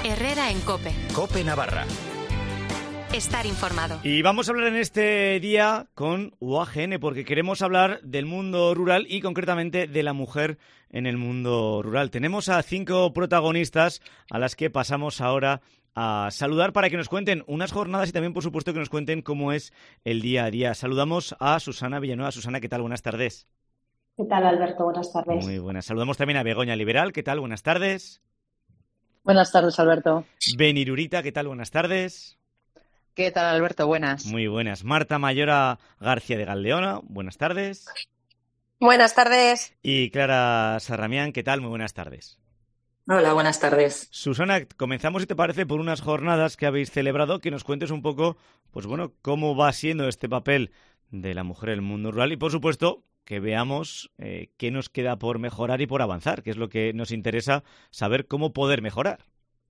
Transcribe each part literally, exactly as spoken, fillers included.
Herrera en COPE. COPE Navarra. Estar informado. Y vamos a hablar en este día con U A G N porque queremos hablar del mundo rural y concretamente de la mujer en el mundo rural. Tenemos a cinco protagonistas a las que pasamos ahora a saludar para que nos cuenten unas jornadas y también, por supuesto, que nos cuenten cómo es el día a día. Saludamos a Susana Villanueva. Susana, ¿qué tal? Buenas tardes. ¿Qué tal, Alberto? Buenas tardes. Muy buenas. Saludamos también a Begoña Liberal. ¿Qué tal? Buenas tardes. Buenas tardes, Alberto. Benirurita. ¿Qué tal? Buenas tardes. ¿Qué tal, Alberto? Buenas. Muy buenas. Marta Mayora García de Galdeona. Buenas tardes. Buenas tardes. Y Clara Sarramián. ¿Qué tal? Muy buenas tardes. Hola, buenas tardes. Susana, comenzamos, si te parece, por unas jornadas que habéis celebrado, que nos cuentes un poco, pues bueno, cómo va siendo este papel de la mujer en el mundo rural y, por supuesto, que veamos eh, qué nos queda por mejorar y por avanzar, que es lo que nos interesa saber cómo poder mejorar.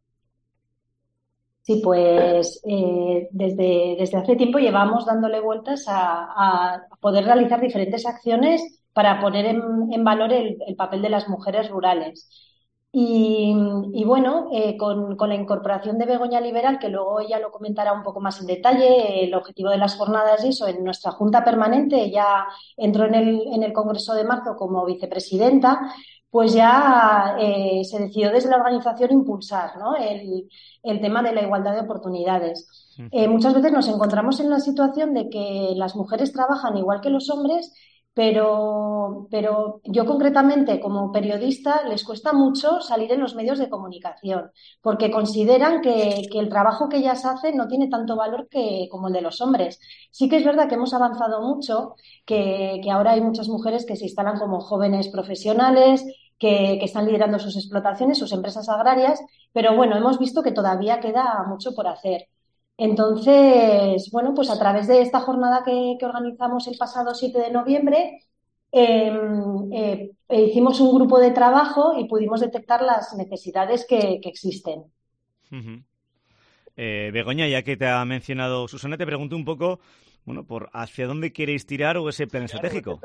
Sí, pues eh, desde, desde hace tiempo llevamos dándole vueltas a, a poder realizar diferentes acciones para poner en, en valor el, el papel de las mujeres rurales. Y, y bueno, eh, con, con la incorporación de Begoña Liberal, que luego ella lo comentará un poco más en detalle, el objetivo de las jornadas y eso, en nuestra Junta Permanente, ella entró en el, en el Congreso de marzo como vicepresidenta, pues ya eh, se decidió desde la organización impulsar, ¿no?, el, el tema de la igualdad de oportunidades. Eh, muchas veces nos encontramos en la situación de que las mujeres trabajan igual que los hombres, pero, pero yo concretamente como periodista les cuesta mucho salir en los medios de comunicación porque consideran que, que el trabajo que ellas hacen no tiene tanto valor que, como el de los hombres. Sí que es verdad que hemos avanzado mucho, que, que ahora hay muchas mujeres que se instalan como jóvenes profesionales, que, que están liderando sus explotaciones, sus empresas agrarias, pero bueno, hemos visto que todavía queda mucho por hacer. Entonces, bueno, pues a través de esta jornada que, que organizamos el pasado siete de noviembre, eh, eh, hicimos un grupo de trabajo y pudimos detectar las necesidades que, que existen. Uh-huh. Eh, Begoña, ya que te ha mencionado Susana, te pregunto un poco, bueno, por hacia dónde queréis tirar o ese plan estratégico.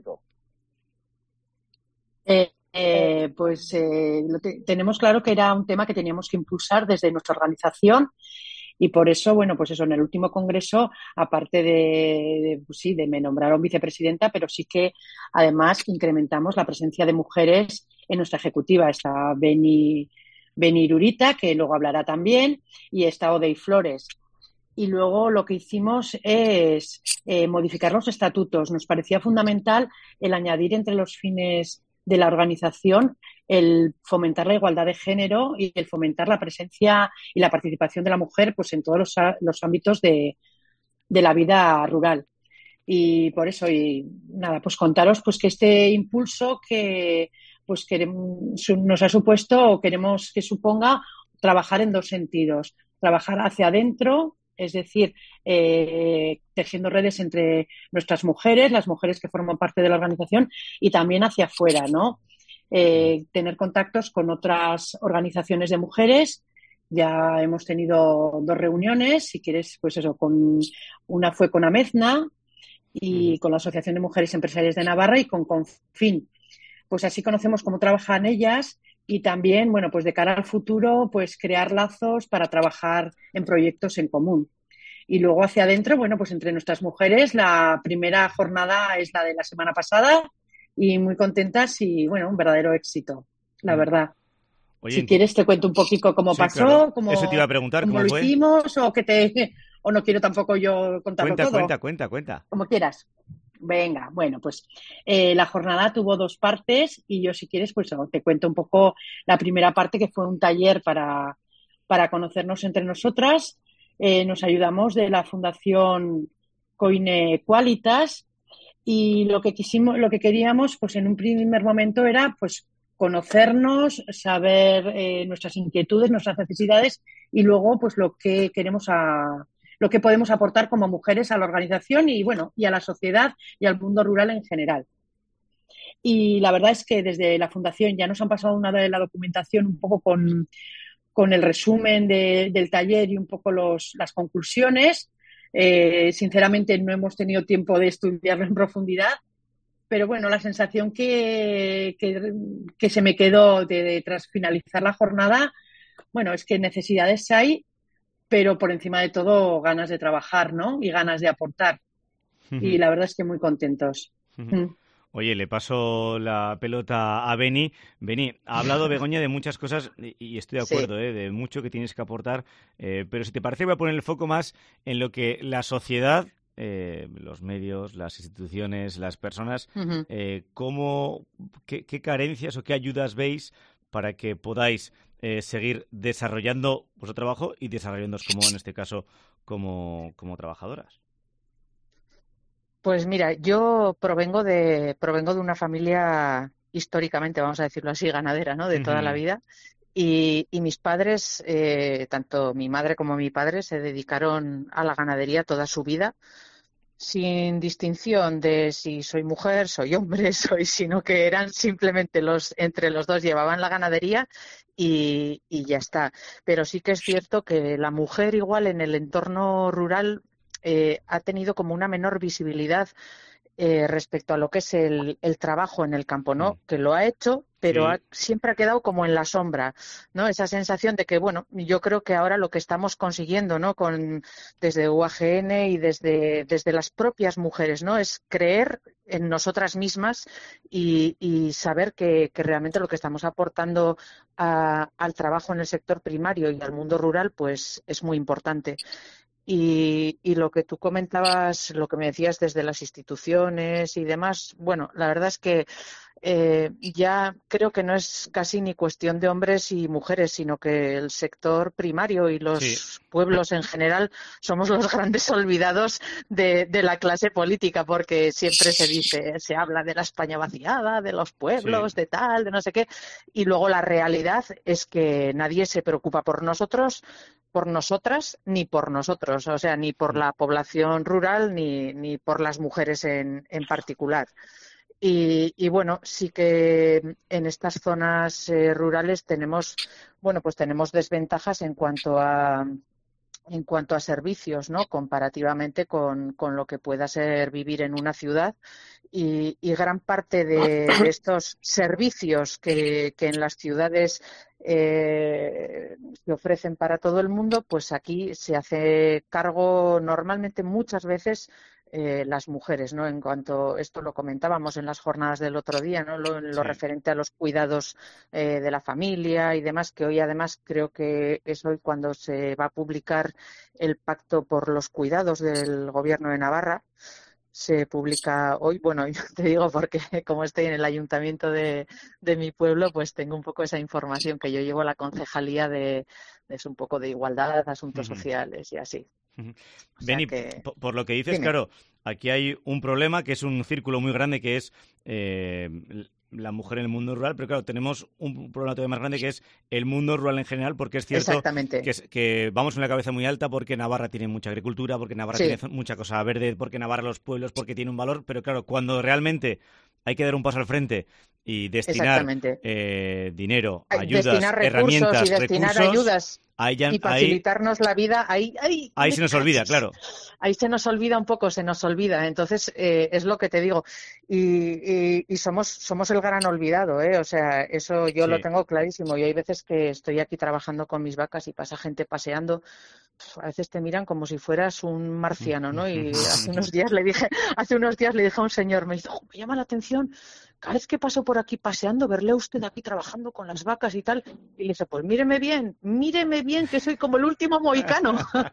Eh, eh, pues eh, lo te, tenemos claro que era un tema que teníamos que impulsar desde nuestra organización. Y por eso, bueno, pues eso, en el último congreso, aparte de, de pues sí, de me nombraron vicepresidenta, pero sí que además incrementamos la presencia de mujeres en nuestra ejecutiva. Está Beni, Benirurita, que luego hablará también, y está Odey Flores. Y luego lo que hicimos es eh, modificar los estatutos. Nos parecía fundamental el añadir entre los fines de la organización el fomentar la igualdad de género y el fomentar la presencia y la participación de la mujer pues en todos los, los ámbitos de, de la vida rural. Y por eso, y nada, pues contaros pues que este impulso que pues queremos, nos ha supuesto o queremos que suponga trabajar en dos sentidos. Trabajar hacia adentro, es decir, eh, tejiendo redes entre nuestras mujeres, las mujeres que forman parte de la organización, y también hacia afuera, ¿no? Eh, tener contactos con otras organizaciones de mujeres. Ya hemos tenido dos reuniones, si quieres, pues eso, con una fue con Amezna y con la Asociación de Mujeres Empresarias de Navarra y con Confin. Pues así conocemos cómo trabajan ellas y también, bueno, pues de cara al futuro, pues crear lazos para trabajar en proyectos en común. Y luego hacia adentro, bueno, pues entre nuestras mujeres, la primera jornada es la de la semana pasada y muy contentas y, bueno, un verdadero éxito, la verdad. Oye, si quieres te cuento un poquito cómo sí, pasó, claro. cómo, Eso te iba a preguntar, cómo, cómo lo fue. hicimos o que te o no quiero tampoco yo contarlo cuenta, todo. Cuenta, cuenta, cuenta. Como quieras. Venga, bueno, pues eh, la jornada tuvo dos partes y yo si quieres pues te cuento un poco la primera parte, que fue un taller para, para conocernos entre nosotras. Eh, nos ayudamos de la Fundación Coine Qualitas y lo que quisimos, lo que queríamos pues en un primer momento era pues conocernos, saber eh, nuestras inquietudes, nuestras necesidades y luego pues lo que queremos a lo que podemos aportar como mujeres a la organización y, bueno, y a la sociedad y al mundo rural en general. Y la verdad es que desde la Fundación ya nos han pasado una de la documentación un poco con, con el resumen de, del taller y un poco los, las conclusiones. Eh, sinceramente no hemos tenido tiempo de estudiarlo en profundidad, pero bueno, la sensación que, que, que se me quedó de, de, tras finalizar la jornada bueno, es que necesidades hay, pero por encima de todo ganas de trabajar, ¿no? Y ganas de aportar. Y la verdad es que muy contentos. Mm. Oye, le paso la pelota a Beni. Beni, ha hablado Begoña de muchas cosas y, y estoy de acuerdo, sí. ¿eh? De mucho que tienes que aportar, eh, pero si te parece voy a poner el foco más en lo que la sociedad, eh, los medios, las instituciones, las personas, uh-huh. eh, cómo, qué, qué carencias o qué ayudas veis para que podáis eh, seguir desarrollando vuestro trabajo y desarrollándoos como, en este caso, como, como trabajadoras. Pues mira, yo provengo de provengo de una familia históricamente, vamos a decirlo así, ganadera, ¿no? De toda uh-huh. la vida. Y, y mis padres, eh, tanto mi madre como mi padre, se dedicaron a la ganadería toda su vida, sin distinción de si soy mujer, soy hombre, soy, sino que eran simplemente los, entre los dos llevaban la ganadería y, y ya está. Pero sí que es cierto que la mujer igual en el entorno rural Eh, ha tenido como una menor visibilidad eh, respecto a lo que es el, el trabajo en el campo, ¿no? Mm. Que lo ha hecho, pero sí. ha, siempre ha quedado como en la sombra, ¿no? Esa sensación de que, bueno, yo creo que ahora lo que estamos consiguiendo, ¿no? Con, desde U A G N y desde, desde las propias mujeres, ¿no? Es creer en nosotras mismas y, y saber que, que realmente lo que estamos aportando a, al trabajo en el sector primario y al mundo rural, pues es muy importante. Y, y lo que tú comentabas, lo que me decías desde las instituciones y demás, bueno, la verdad es que eh, ya creo que no es casi ni cuestión de hombres y mujeres, sino que el sector primario y los sí. pueblos en general somos los grandes olvidados de, de la clase política, porque siempre se dice, se habla de la España vaciada, de los pueblos, sí. de tal, de no sé qué, y luego la realidad es que nadie se preocupa por nosotros, por nosotras ni por nosotros, o sea, ni por la población rural ni, ni por las mujeres en, en particular. Y, y bueno, sí que en estas zonas eh, rurales tenemos, bueno, pues tenemos desventajas en cuanto a en cuanto a servicios, ¿no? Comparativamente con, con lo que pueda ser vivir en una ciudad. Y, y gran parte de, de estos servicios que, que en las ciudades eh, se ofrecen para todo el mundo, pues aquí se hace cargo normalmente muchas veces eh, las mujeres, ¿no? En cuanto, esto lo comentábamos en las jornadas del otro día, ¿no? Lo, lo sí. referente a los cuidados eh, de la familia y demás, que hoy además creo que es hoy cuando se va a publicar el Pacto por los Cuidados del Gobierno de Navarra. Se publica hoy, bueno, yo te digo porque como estoy en el ayuntamiento de, de mi pueblo, pues tengo un poco esa información, que yo llevo la concejalía de, de es un poco de igualdad, asuntos uh-huh. sociales y así. Uh-huh. Beni, que... por, por lo que dices, Dime. Claro, aquí hay un problema que es un círculo muy grande, que es eh, la mujer en el mundo rural, pero claro, tenemos un problema todavía más grande, que es el mundo rural en general, porque es cierto que, es, que vamos en la cabeza muy alta, porque Navarra tiene mucha agricultura, porque Navarra sí. tiene mucha cosa verde, porque Navarra los pueblos, porque tiene un valor, pero claro, cuando realmente hay que dar un paso al frente y destinar eh, dinero, ayudas, destinar herramientas, y destinar recursos, ayudas ahí ya, y facilitarnos ahí, la vida, ahí, ahí, ahí se nos olvida, claro. Ahí se nos olvida un poco, se nos olvida. Entonces, eh, es lo que te digo. Y, y, y somos, somos el gran olvidado, ¿eh? O sea, eso yo sí. lo tengo clarísimo. Y hay veces que estoy aquí trabajando con mis vacas y pasa gente paseando. A veces te miran como si fueras un marciano, ¿no? Y hace unos días le dije, hace unos días le dije a un señor, me dice, oh, me llama la atención, cada vez que paso por aquí paseando, verle a usted aquí trabajando con las vacas y tal. Y le dije, pues míreme bien, míreme bien, que soy como el último mohicano.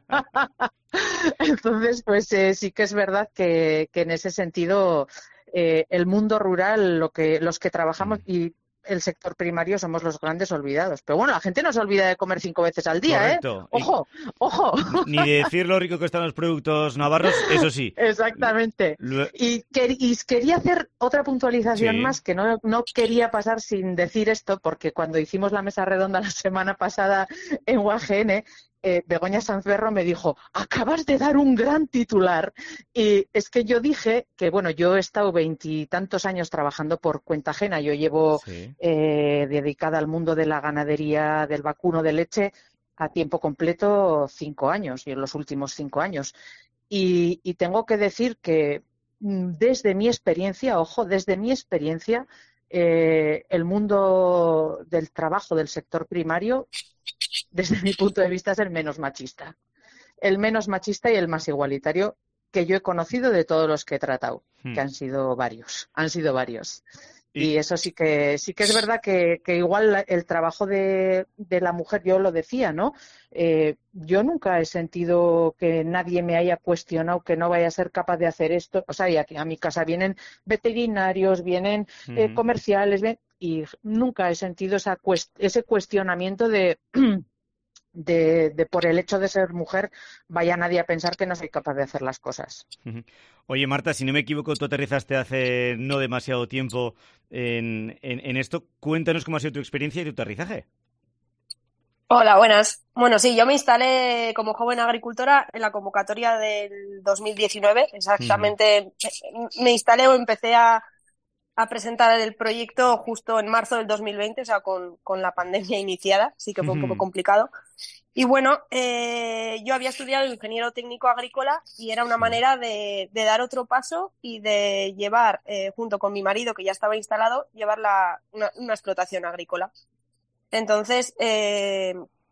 Entonces, pues eh, sí que es verdad que, que en ese sentido eh, el mundo rural, lo que los que trabajamos y el sector primario somos los grandes olvidados. Pero bueno, la gente no se olvida de comer cinco veces al día, Correcto. ¿eh? Ojo, y, ojo. Ni de decir lo rico que están los productos navarros, eso sí. Exactamente. Lo... Y, que, y quería hacer otra puntualización sí. más, que no, no quería pasar sin decir esto, porque cuando hicimos la mesa redonda la semana pasada en U A G N, Eh, Begoña Sanferro me dijo, acabas de dar un gran titular. Y es que yo dije que, bueno, yo he estado veintitantos años trabajando por cuenta ajena. Yo llevo sí. eh, dedicada al mundo de la ganadería, del vacuno de leche, a tiempo completo cinco años, y en los últimos cinco años. Y, y tengo que decir que desde mi experiencia, ojo, desde mi experiencia, eh, el mundo del trabajo del sector primario desde mi punto de vista, es el menos machista. El menos machista y el más igualitario que yo he conocido de todos los que he tratado, hmm. que han sido varios, han sido varios. Y, y eso sí que sí que es verdad que, que igual el trabajo de, de la mujer, yo lo decía, ¿no? Eh, yo nunca he sentido que nadie me haya cuestionado que no vaya a ser capaz de hacer esto. O sea, y aquí a mi casa vienen veterinarios, vienen uh-huh. eh, comerciales, ven, y nunca he sentido esa cuest- ese cuestionamiento de... De, de por el hecho de ser mujer vaya nadie a pensar que no soy capaz de hacer las cosas. Oye, Marta, si no me equivoco, tú aterrizaste hace no demasiado tiempo en, en, en esto. Cuéntanos cómo ha sido tu experiencia y tu aterrizaje. Hola, buenas. Bueno, sí, yo me instalé como joven agricultora en la convocatoria del dos mil diecinueve. Exactamente, uh-huh. me instalé o empecé a a presentar el proyecto justo en marzo del dos mil veinte, o sea, con, con la pandemia iniciada, sí que fue un poco complicado. Y bueno, eh, yo había estudiado ingeniero técnico agrícola y era una manera de, de dar otro paso y de llevar, eh, junto con mi marido, que ya estaba instalado, llevar la, una, una explotación agrícola. Entonces, eh,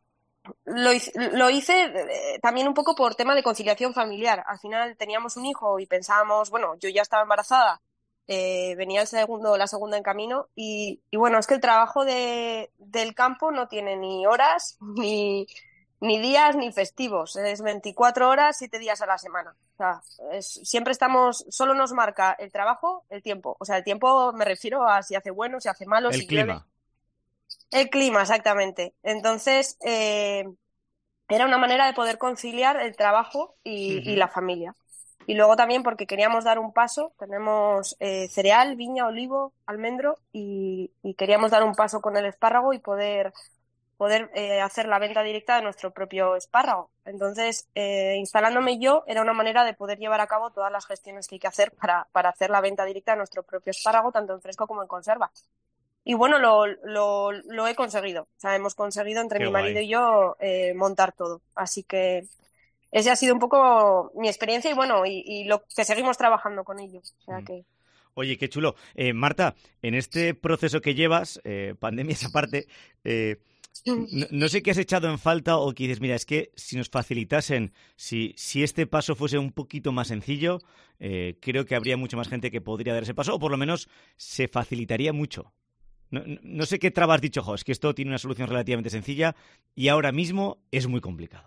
lo hice, lo hice eh, también un poco por tema de conciliación familiar. Al final teníamos un hijo y pensábamos, bueno, yo ya estaba embarazada, Eh, venía el segundo, la segunda en camino y, y bueno, es que el trabajo de, del campo no tiene ni horas, ni, ni días, ni festivos. Es veinticuatro horas, siete días a la semana. O sea, es, siempre estamos, solo nos marca el trabajo, el tiempo. O sea, el tiempo me refiero a si hace bueno, si hace malo, el si clima. llueve. El clima, exactamente. Entonces, eh, era una manera de poder conciliar el trabajo y, uh-huh. y la familia. Y luego también porque queríamos dar un paso, tenemos eh, cereal, viña, olivo, almendro y, y queríamos dar un paso con el espárrago y poder, poder eh, hacer la venta directa de nuestro propio espárrago. Entonces, eh, instalándome yo era una manera de poder llevar a cabo todas las gestiones que hay que hacer para, para hacer la venta directa de nuestro propio espárrago, tanto en fresco como en conserva. Y bueno, lo, lo, lo he conseguido. O sea, hemos conseguido entre Qué mi guay. marido y yo eh, montar todo. Así que esa ha sido un poco mi experiencia y bueno, y, y lo que seguimos trabajando con ellos. O sea que... Oye, qué chulo. Eh, Marta, en este proceso que llevas, eh, pandemias aparte, eh, no, no sé qué has echado en falta o que dices, mira, es que si nos facilitasen, si, si este paso fuese un poquito más sencillo, eh, creo que habría mucha más gente que podría dar ese paso o por lo menos se facilitaría mucho. No, no, no sé qué trabas has dicho, jo, es que esto tiene una solución relativamente sencilla y ahora mismo es muy complicado.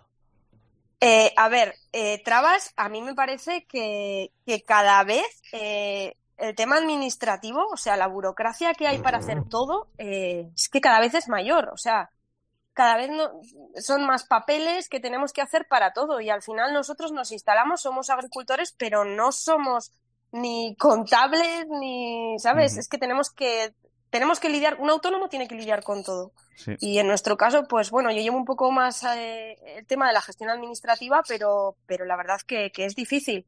Eh, a ver, eh, trabas, a mí me parece que, que cada vez eh, el tema administrativo, o sea, la burocracia que hay para hacer todo, eh, es que cada vez es mayor. O sea, cada vez no, son más papeles que tenemos que hacer para todo y al final nosotros nos instalamos, somos agricultores, pero no somos ni contables ni, ¿sabes? Uh-huh. Es que tenemos que... Tenemos que lidiar, un autónomo tiene que lidiar con todo. Sí. Y en nuestro caso, pues bueno, yo llevo un poco más eh, el tema de la gestión administrativa, pero, pero la verdad que, que es difícil.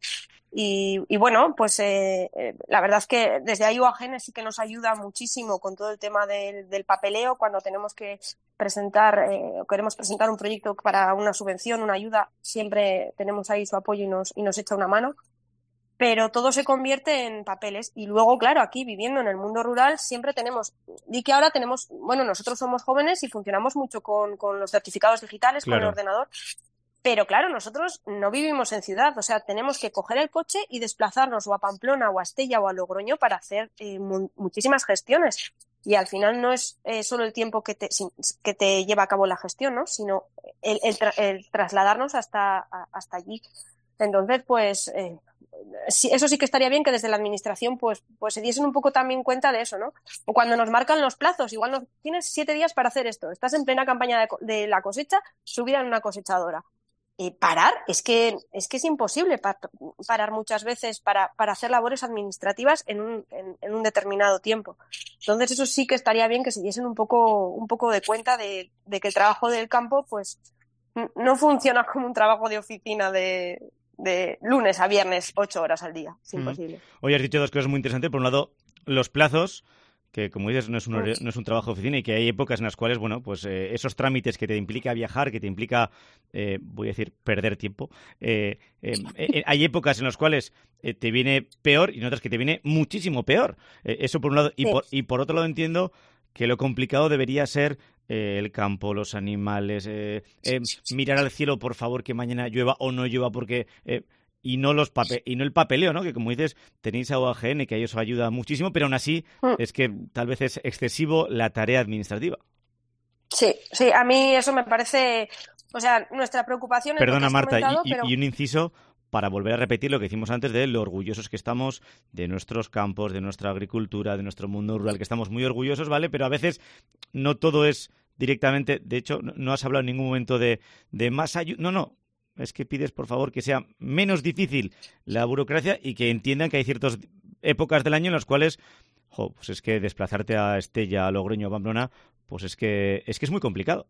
Y, y bueno, pues eh, eh, la verdad es que desde ahí U A G N sí que nos ayuda muchísimo con todo el tema del, del papeleo, cuando tenemos que presentar, eh, queremos presentar un proyecto para una subvención, una ayuda, siempre tenemos ahí su apoyo y nos, y nos echa una mano. Pero todo se convierte en papeles y luego, claro, aquí viviendo en el mundo rural siempre tenemos, di que ahora tenemos, bueno, nosotros somos jóvenes y funcionamos mucho con, con los certificados digitales, claro. Con el ordenador, pero claro, nosotros no vivimos en ciudad, o sea, tenemos que coger el coche y desplazarnos o a Pamplona o a Estella o a Logroño para hacer eh, mu- muchísimas gestiones y al final no es eh, solo el tiempo que te, que te lleva a cabo la gestión, ¿no? Sino el, el, tra- el trasladarnos hasta, a, hasta allí. Entonces, pues... Eh, Sí, eso sí que estaría bien que desde la administración pues, pues se diesen un poco también cuenta de eso, ¿no? O cuando nos marcan los plazos, igual nos, tienes siete días para hacer esto, estás en plena campaña de, de la cosecha, subir en una cosechadora. Eh, parar, es que es que es imposible par, parar muchas veces para, para hacer labores administrativas en un, en, en un determinado tiempo. Entonces eso sí que estaría bien que se diesen un poco, un poco de cuenta de, de que el trabajo del campo pues no funciona como un trabajo de oficina de... de lunes a viernes, ocho horas al día. Es imposible. Mm. Hoy has dicho dos cosas muy interesantes. Por un lado, los plazos, que como dices, no es un, no es un trabajo de oficina y que hay épocas en las cuales, bueno, pues eh, esos trámites que te implica viajar, que te implica, eh, voy a decir, perder tiempo, eh, eh, eh, hay épocas en las cuales eh, te viene peor y en otras que te viene muchísimo peor. Eh, eso por un lado. Y, sí. por, y por otro lado entiendo que lo complicado debería ser eh, el campo, los animales, eh, eh, mirar al cielo, por favor, que mañana llueva o no llueva, porque... Eh, y no los pape y no el papeleo, ¿no? Que como dices, tenéis a U A G N, que a ellos os ayuda muchísimo, pero aún así mm. es que tal vez es excesivo la tarea administrativa. Sí, sí, a mí eso me parece... O sea, nuestra preocupación es... Perdona, Marta, y, pero... y un inciso para volver a repetir lo que decimos antes de lo orgullosos que estamos de nuestros campos, de nuestra agricultura, de nuestro mundo rural, que estamos muy orgullosos, ¿vale? Pero a veces no todo es directamente... De hecho, no has hablado en ningún momento de, de más ayuda... No, no. Es que pides, por favor, que sea menos difícil la burocracia y que entiendan que hay ciertas épocas del año en las cuales, jo, pues es que desplazarte a Estella, a Logroño, a Pamplona, pues es que es que es muy complicado.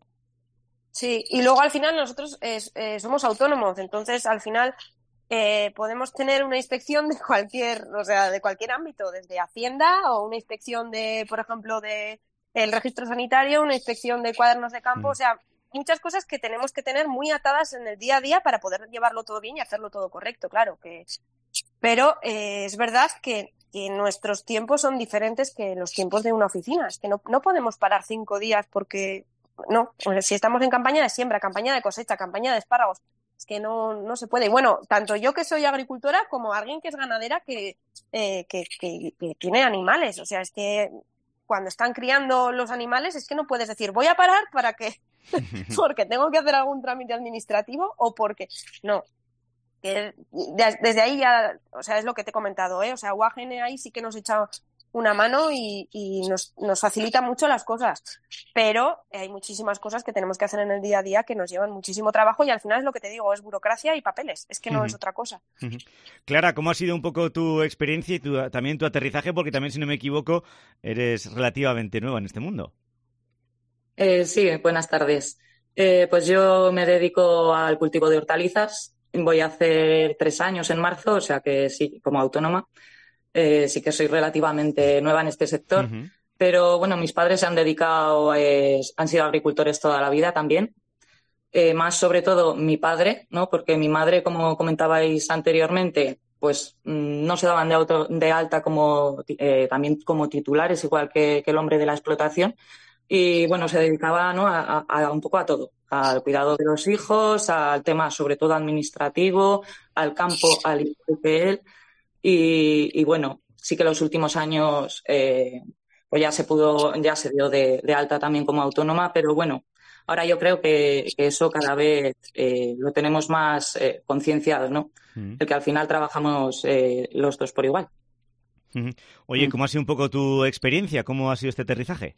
Sí, y luego al final nosotros es, eh, somos autónomos, entonces al final eh, podemos tener una inspección de cualquier, o sea, de cualquier ámbito, desde Hacienda o una inspección de, por ejemplo, de el registro sanitario, una inspección de cuadernos de campo, mm. o sea, muchas cosas que tenemos que tener muy atadas en el día a día para poder llevarlo todo bien y hacerlo todo correcto, claro. que Pero eh, es verdad que, que nuestros tiempos son diferentes que los tiempos de una oficina. Es que no, no podemos parar cinco días porque... No, si estamos en campaña de siembra, campaña de cosecha, campaña de espárragos, es que no, no se puede. Y bueno, tanto yo que soy agricultora como alguien que es ganadera que, eh, que, que, que tiene animales. O sea, es que cuando están criando los animales es que no puedes decir voy a parar para que... porque tengo que hacer algún trámite administrativo o porque no, que desde ahí ya, o sea, es lo que te he comentado, ¿eh? O sea, U A G N ahí sí que nos echa una mano y, y nos, nos facilita mucho las cosas, pero hay muchísimas cosas que tenemos que hacer en el día a día que nos llevan muchísimo trabajo y al final es lo que te digo, es burocracia y papeles, es que no uh-huh. es otra cosa. Uh-huh. Clara, ¿cómo ha sido un poco tu experiencia y tu, también tu aterrizaje? Porque también, si no me equivoco, eres relativamente nueva en este mundo. Eh, sí, buenas tardes. Eh, pues yo me dedico al cultivo de hortalizas. Voy a hacer tres años en marzo, o sea que sí, como autónoma. Eh, sí que soy relativamente nueva en este sector. Uh-huh. Pero bueno, mis padres se han dedicado, eh, han sido agricultores toda la vida también. Eh, más sobre todo mi padre, ¿no? Porque mi madre, como comentabais anteriormente, pues mmm, no se daban de, auto, de alta como eh, también como titulares, igual que, que el hombre de la explotación. Y bueno, se dedicaba, ¿no? a, a, a un poco a todo, al cuidado de los hijos, al tema sobre todo administrativo, al campo, al igual que él. Y, y bueno, sí que los últimos años eh, pues ya se pudo, ya se dio de, de alta también como autónoma, pero bueno, ahora yo creo que, que eso cada vez eh, lo tenemos más eh, concienciado, ¿no? Mm. El que al final trabajamos eh, los dos por igual. Mm. Oye, ¿cómo ha sido un poco tu experiencia? ¿Cómo ha sido este aterrizaje?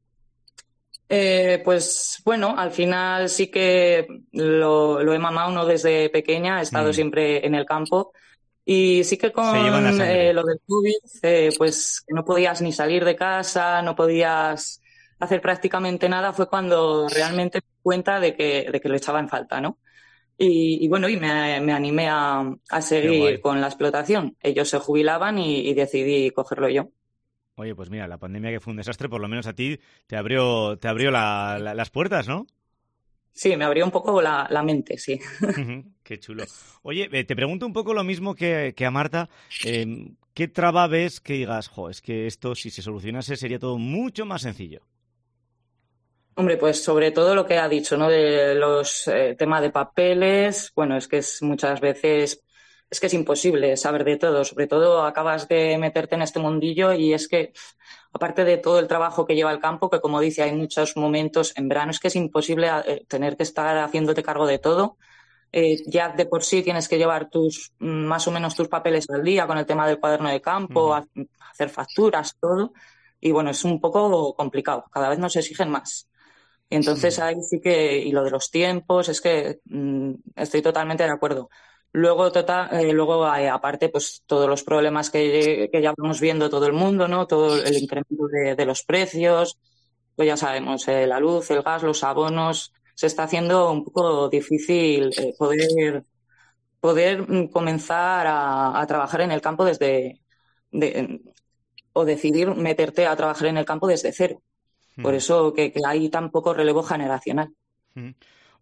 Eh, pues bueno, al final sí que lo, lo he mamado uno desde pequeña, he estado mm. siempre en el campo y sí que con eh, lo del COVID, eh, pues que no podías ni salir de casa, no podías hacer prácticamente nada, fue cuando realmente me di cuenta de que, de que lo echaba en falta, ¿no? Y, y bueno, y me, me animé a, a seguir con la explotación. Ellos se jubilaban y, y decidí cogerlo yo. Oye, pues mira, la pandemia que fue un desastre, por lo menos a ti te abrió, te abrió la, la, las puertas, ¿no? Sí, me abrió un poco la, la mente, sí. Qué chulo. Oye, eh, te pregunto un poco lo mismo que, que a Marta. Eh, ¿Qué traba ves que digas, jo, es que esto si se solucionase sería todo mucho más sencillo? Hombre, pues sobre todo lo que ha dicho, ¿no? De los eh, temas de papeles, bueno, es que es muchas veces... Es que es imposible saber de todo, sobre todo acabas de meterte en este mundillo y es que, aparte de todo el trabajo que lleva el campo, que como dice, hay muchos momentos en verano, es que es imposible tener que estar haciéndote cargo de todo. Eh, ya de por sí tienes que llevar tus más o menos tus papeles al día con el tema del cuaderno de campo, uh-huh. hacer facturas, todo. Y bueno, es un poco complicado, cada vez nos exigen más. Y entonces ahí sí que, y lo de los tiempos, es que mmm, estoy totalmente de acuerdo. Luego, total, eh, luego eh, aparte, pues todos los problemas que, que ya vamos viendo todo el mundo, ¿no? Todo el incremento de, de los precios, pues ya sabemos, eh, la luz, el gas, los abonos, se está haciendo un poco difícil eh, poder, poder comenzar a, a trabajar en el campo desde, de, o decidir meterte a trabajar en el campo desde cero. Mm. Por eso que, que hay tan poco relevo generacional. Mm.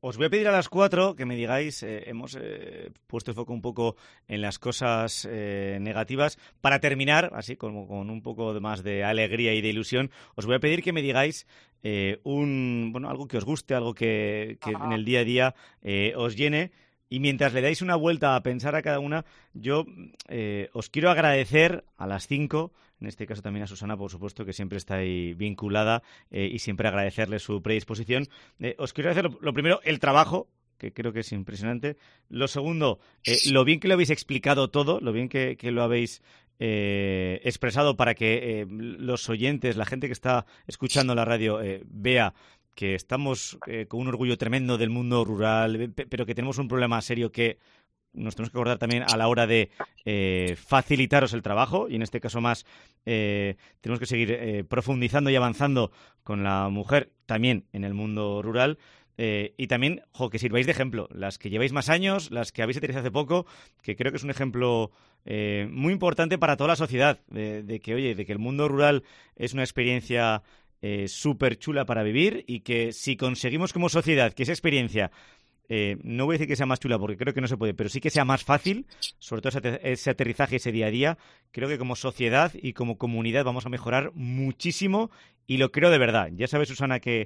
Os voy a pedir a las cuatro que me digáis, eh, hemos eh, puesto el foco un poco en las cosas eh, negativas. Para terminar, así como con un poco de más de alegría y de ilusión, os voy a pedir que me digáis eh, un bueno algo que os guste, algo que, que en el día a día eh, os llene. Y mientras le dais una vuelta a pensar a cada una, yo eh, os quiero agradecer a las cinco, en este caso también a Susana, por supuesto, que siempre está ahí vinculada eh, y siempre agradecerle su predisposición. Eh, os quiero agradecer, lo, lo primero, el trabajo, que creo que es impresionante. Lo segundo, eh, lo bien que lo habéis explicado todo, lo bien que, que lo habéis eh, expresado para que eh, los oyentes, la gente que está escuchando la radio, eh, vea que estamos eh, con un orgullo tremendo del mundo rural, pero que tenemos un problema serio que nos tenemos que acordar también a la hora de eh, facilitaros el trabajo, y en este caso más eh, tenemos que seguir eh, profundizando y avanzando con la mujer también en el mundo rural. Eh, y también, jo, que sirváis de ejemplo, las que lleváis más años, las que habéis aterrizado hace poco, que creo que es un ejemplo eh, muy importante para toda la sociedad, de, de que, oye, de que el mundo rural es una experiencia Eh, súper chula para vivir, y que si conseguimos como sociedad que esa experiencia, eh, no voy a decir que sea más chula porque creo que no se puede, pero sí que sea más fácil, sobre todo ese, ese aterrizaje, ese día a día, creo que como sociedad y como comunidad vamos a mejorar muchísimo, y lo creo de verdad. Ya sabes, Susana, que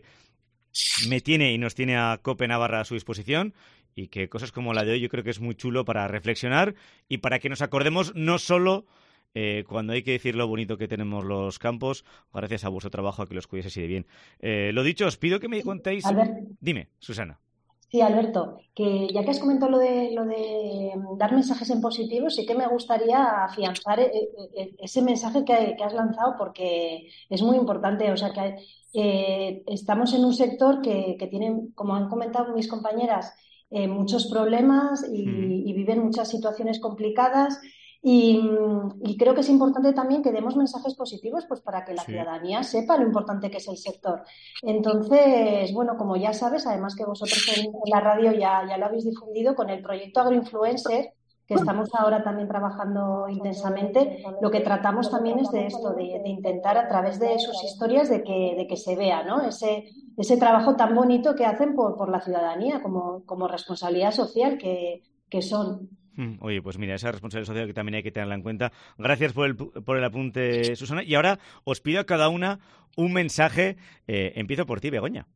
me tiene y nos tiene a COPE Navarra a su disposición, y que cosas como la de hoy yo creo que es muy chulo para reflexionar y para que nos acordemos no solo Eh, cuando hay que decir lo bonito que tenemos los campos, gracias a vuestro trabajo, a que los cuidéis así de bien. Eh, lo dicho, os pido que me contéis... Albert... Dime, Susana. Sí, Alberto, que ya que has comentado lo de, lo de dar mensajes en positivo, sí que me gustaría afianzar ese mensaje que, que has lanzado, porque es muy importante. O sea, que eh, estamos en un sector que, que tiene, como han comentado mis compañeras, eh, muchos problemas y, mm. y viven muchas situaciones complicadas. Y, y creo que es importante también que demos mensajes positivos, pues para que la sí. ciudadanía sepa lo importante que es el sector. Entonces, bueno, como ya sabes, además que vosotros en, en la radio ya, ya lo habéis difundido con el proyecto Agroinfluencer, que estamos ahora también trabajando intensamente, lo que tratamos también es de esto, de, de intentar a través de sus historias de que, de que se vea, ¿no? Ese, ese trabajo tan bonito que hacen por, por la ciudadanía como, como responsabilidad social que, que son. Oye, pues mira, esa responsabilidad social que también hay que tenerla en cuenta. Gracias por el, por el apunte, Susana. Y ahora os pido a cada una un mensaje. Eh, empiezo por ti, Begoña.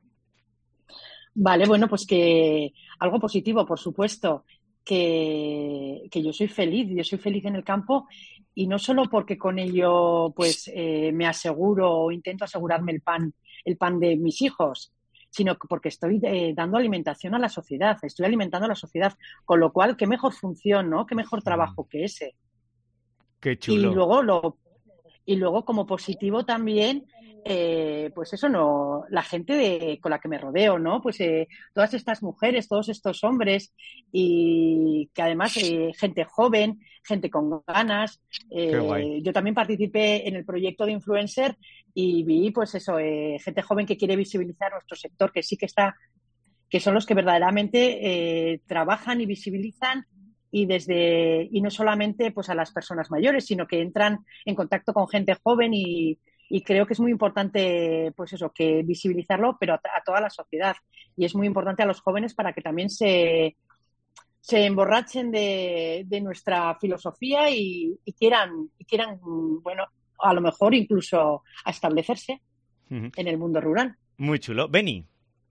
Vale, bueno, pues que algo positivo, por supuesto, que, que yo soy feliz, yo soy feliz en el campo, y no solo porque con ello pues eh, me aseguro o intento asegurarme el pan, el pan de mis hijos, sino porque estoy eh, dando alimentación a la sociedad, estoy alimentando a la sociedad, con lo cual, qué mejor función, ¿no? Qué mejor trabajo que ese. Qué chulo. Y luego, lo, y luego como positivo también, eh, pues eso, no, la gente de, con la que me rodeo, ¿no? Pues eh, todas estas mujeres, todos estos hombres, y que además eh, gente joven, gente con ganas. Eh, yo también participé en el proyecto de Influencer y vi, pues eso, eh, gente joven que quiere visibilizar nuestro sector, que sí que está, que son los que verdaderamente eh, trabajan y visibilizan, y desde, y no solamente pues a las personas mayores, sino que entran en contacto con gente joven, y, y creo que es muy importante, pues eso, que visibilizarlo, pero a, a toda la sociedad. Y es muy importante a los jóvenes para que también se, se emborrachen de, de nuestra filosofía y, y quieran, y quieran, bueno, a lo mejor incluso a establecerse uh-huh. en el mundo rural. Muy chulo. Beni.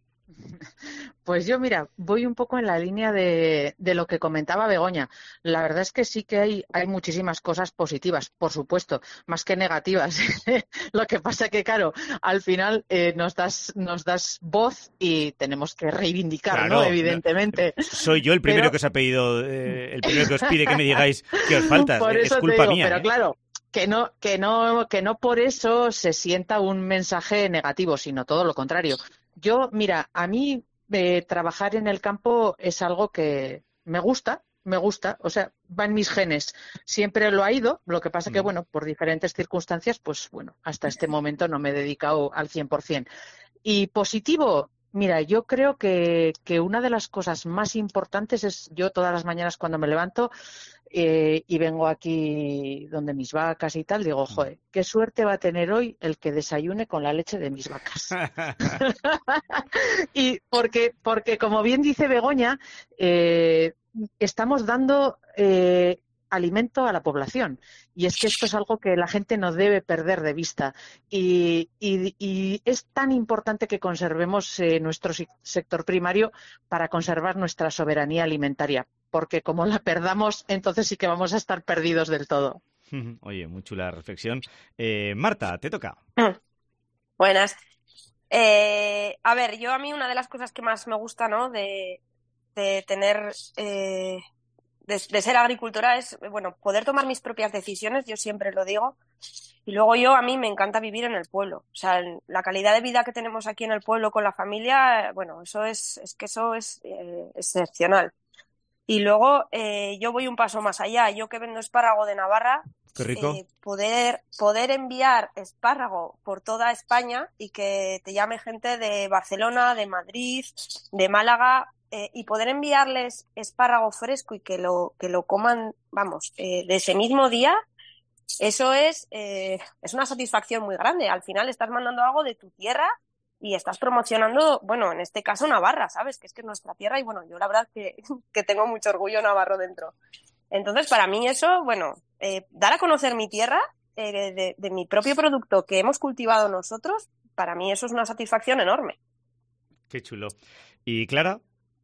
Pues yo, mira, voy un poco en la línea de, de lo que comentaba Begoña. La verdad es que sí que hay, hay muchísimas cosas positivas, por supuesto, más que negativas. Lo que pasa que, claro, al final eh, nos das nos das voz y tenemos que reivindicar, claro, ¿no? Evidentemente. Soy yo el primero pero... que os ha pedido, eh, el primero que os pide que me digáis que os falta. Por eso es culpa te digo, mía. Pero ¿eh? claro, que no, que no, que no por eso se sienta un mensaje negativo, sino todo lo contrario. Yo, mira, a mí eh, trabajar en el campo es algo que me gusta, me gusta, o sea, va en mis genes. Siempre lo ha ido, lo que pasa que, bueno, por diferentes circunstancias, pues, bueno, hasta este momento no me he dedicado al cien por ciento. Y positivo, mira, yo creo que, que una de las cosas más importantes es, yo todas las mañanas cuando me levanto, eh, y vengo aquí donde mis vacas y tal, digo, joder, qué suerte va a tener hoy el que desayune con la leche de mis vacas. Y porque, porque, como bien dice Begoña, eh, estamos dando eh, alimento a la población. Y es que esto es algo que la gente no debe perder de vista. Y, y, y es tan importante que conservemos eh, nuestro sector primario para conservar nuestra soberanía alimentaria. Porque como la perdamos, entonces sí que vamos a estar perdidos del todo. Oye, muy chula reflexión. Eh, Marta, te toca. Buenas. Eh, a ver, yo a mí una de las cosas que más me gusta, ¿no? de, de tener... Eh, De, de ser agricultora es, bueno, poder tomar mis propias decisiones, yo siempre lo digo. Y luego yo, a mí me encanta vivir en el pueblo. O sea, la calidad de vida que tenemos aquí en el pueblo con la familia, bueno, eso es, es que eso es eh, excepcional. Y luego eh, yo voy un paso más allá. Yo que vendo espárrago de Navarra, Qué rico. Eh, poder, poder enviar espárrago por toda España y que te llame gente de Barcelona, de Madrid, de Málaga... Eh, y poder enviarles espárrago fresco y que lo que lo coman, vamos, eh, de ese mismo día, eso es, eh, es una satisfacción muy grande. Al final estás mandando algo de tu tierra y estás promocionando, bueno, en este caso Navarra, ¿sabes? Que es que es nuestra tierra y bueno, yo la verdad que, que tengo mucho orgullo navarro dentro. Entonces, para mí eso, bueno, eh, dar a conocer mi tierra, eh, de, de mi propio producto que hemos cultivado nosotros, para mí eso es una satisfacción enorme. Qué chulo. ¿Y Clara?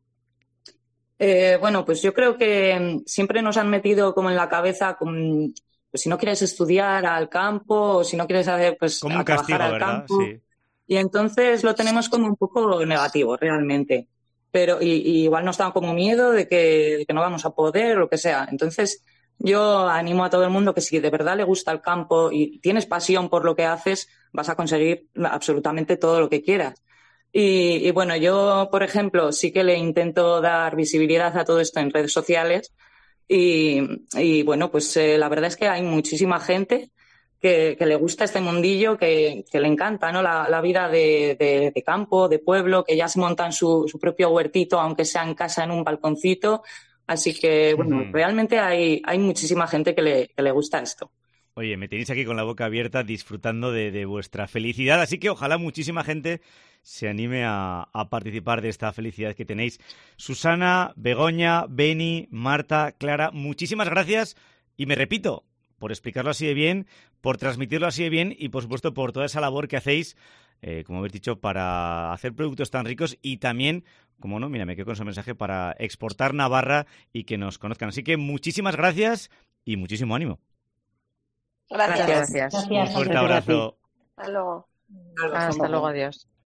Eh, bueno, pues yo creo que siempre nos han metido como en la cabeza, con, pues si no quieres estudiar al campo o si no quieres hacer, pues como a un trabajar castigo, al ¿verdad? campo. Sí. Y entonces lo tenemos como un poco negativo realmente. Pero y, y igual nos da como miedo de que, de que no vamos a poder o lo que sea. Entonces yo animo a todo el mundo que si de verdad le gusta el campo y tienes pasión por lo que haces, vas a conseguir absolutamente todo lo que quieras. Y, y bueno, yo, por ejemplo, sí que le intento dar visibilidad a todo esto en redes sociales y, y bueno, pues eh, la verdad es que hay muchísima gente que, que le gusta este mundillo, que, que le encanta, ¿no? La, la vida de, de, de campo, de pueblo, que ya se montan su, su propio huertito, aunque sea en casa, en un balconcito. Así que, bueno, uh-huh. realmente hay, hay muchísima gente que le, que le gusta esto. Oye, me tenéis aquí con la boca abierta disfrutando de, de vuestra felicidad, así que ojalá muchísima gente se anime a, a participar de esta felicidad que tenéis. Susana, Begoña, Beni, Marta, Clara, muchísimas gracias y me repito, por explicarlo así de bien, por transmitirlo así de bien y por supuesto por toda esa labor que hacéis, eh, como habéis dicho, para hacer productos tan ricos y también, como no, mira, me quedo con ese mensaje para exportar Navarra y que nos conozcan. Así que muchísimas gracias y muchísimo ánimo. Gracias. Gracias. Gracias. Un fuerte abrazo. Hasta luego. Hasta luego, adiós.